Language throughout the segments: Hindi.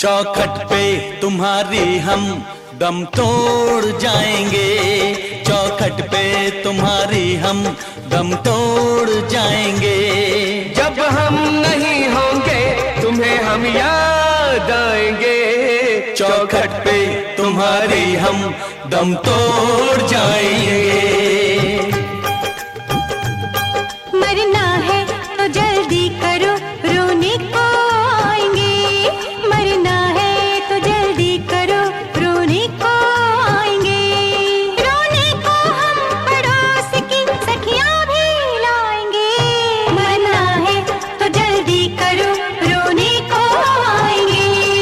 चौखट पे तुम्हारी हम दम तोड़ जाएंगे, चौखट पे तुम्हारी हम दम तोड़ जाएंगे। जब हम नहीं होंगे तुम्हें हम याद आएंगे, चौखट पे तुम्हारी हम दम तोड़ जाएंगे। मरना है तो जल्दी करो, रोने को आएंगे। मरना है तो जल्दी करो, रोने को आएंगे। रोने को हम पड़ोस की सखियां भी लाएंगे। मरना है तो जल्दी करो, रोने को आएंगे।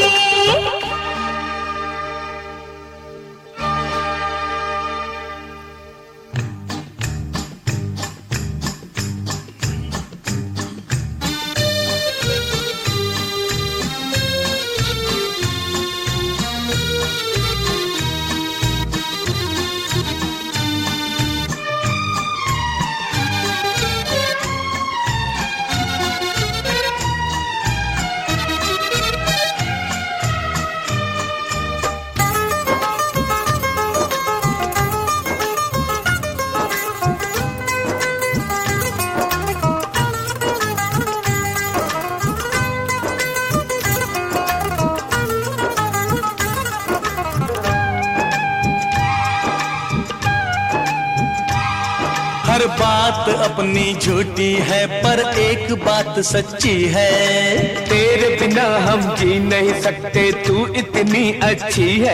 हर बात अपनी झूठी है पर एक बात सच्ची है। तेरे बिना हम जी नहीं सकते, तू इतनी अच्छी है।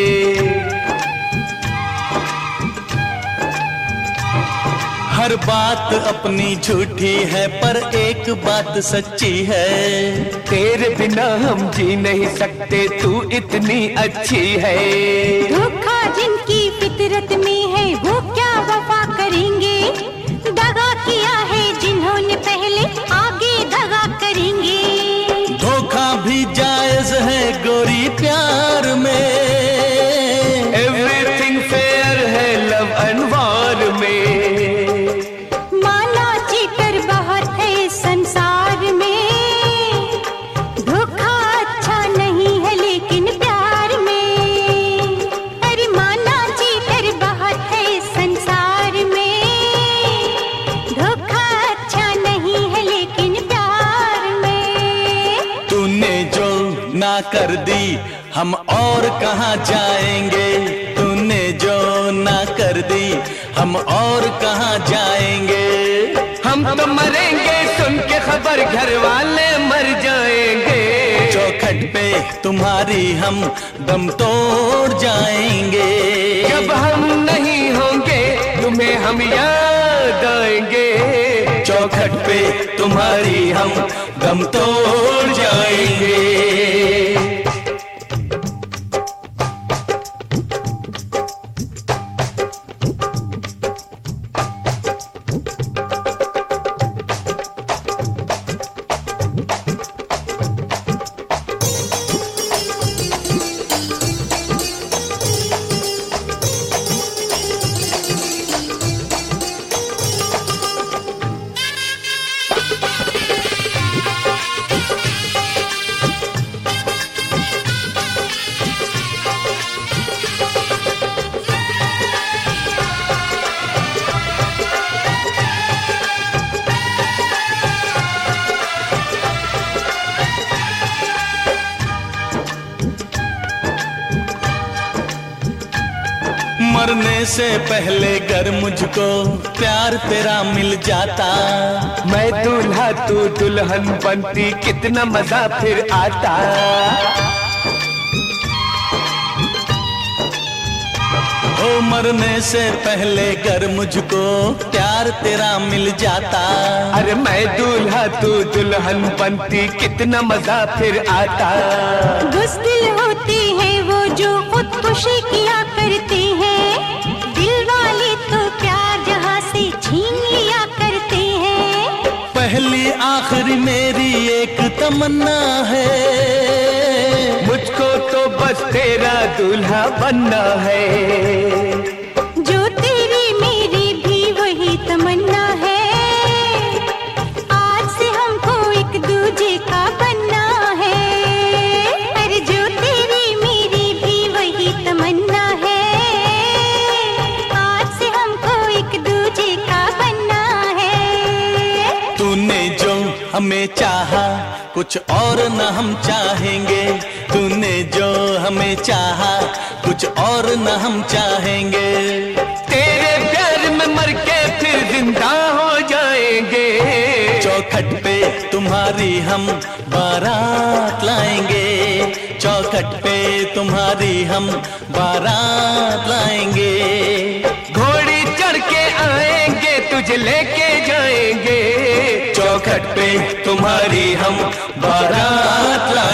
हर बात अपनी झूठी है पर एक बात सच्ची है। तेरे बिना हम जी नहीं सकते, तू इतनी अच्छी है। धोखा जिनकी फितरत में है वो क्या वफा करेंगे। दगा किया है जिन्होंने पहले आगे दगा करेंगे। धोखा भी जायज है गोरी प्यार में, एवरीथिंग फेयर है लव एंड वॉर में। माना चीटर बहुत है संसार में। धोखा अच्छा नहीं है लेकिन प्यार में। अरे माना चीटर बहुत है संसार में। धोखा अच्छा नहीं है लेकिन प्यार में। तूने जो ना कर दी हम और कहाँ जाएंगे। तूने जो ना कर दी हम और कहाँ जाएंगे। हम तो मरेंगे सुन के खबर, घर वाले मर जाएंगे। चौखट पे तुम्हारी हम दम तोड़ जाएंगे। जब हम नहीं होंगे तुम्हें हम याद आएंगे। चौखट पे तुम्हारी हम दम तोड़ जाएंगे। मरने से पहले गर मुझको प्यार तेरा मिल जाता। मैं दूल्हा तू दुल्हन बनती, कितना मजा फिर आता। ओ मरने से पहले गर मुझको प्यार तेरा मिल जाता। अरे मैं दूल्हा तू दुल्हन बनती, कितना मजा फिर आता। बुज़दिल होते हैं वो जो खुदकुशी किया करते हैं। दिल वाले तो प्यार जहाँ से छीन लिया करते हैं। पहली आखिरी मेरी एक तमन्ना है, मुझको तो बस तेरा दूल्हा बनना है। जो तेरी मेरी भी वही तमन्ना है। आज से हमको एक दूजे का बनना है। अरे जो हमें चाहा कुछ और न हम चाहेंगे, तूने जो हमें चाहा कुछ और न हम चाहेंगे। तेरे प्यार में मर के फिर जिंदा हो जाएंगे, चौखट पे तुम्हारी हम बारात लाएंगे, चौखट पे तुम्हारी हम बारात लाएंगे। घोड़ी चढ़ के आएंगे तुझे लेके जाएंगे, चौखट पे तुम्हारी हम बारात लाएंगे।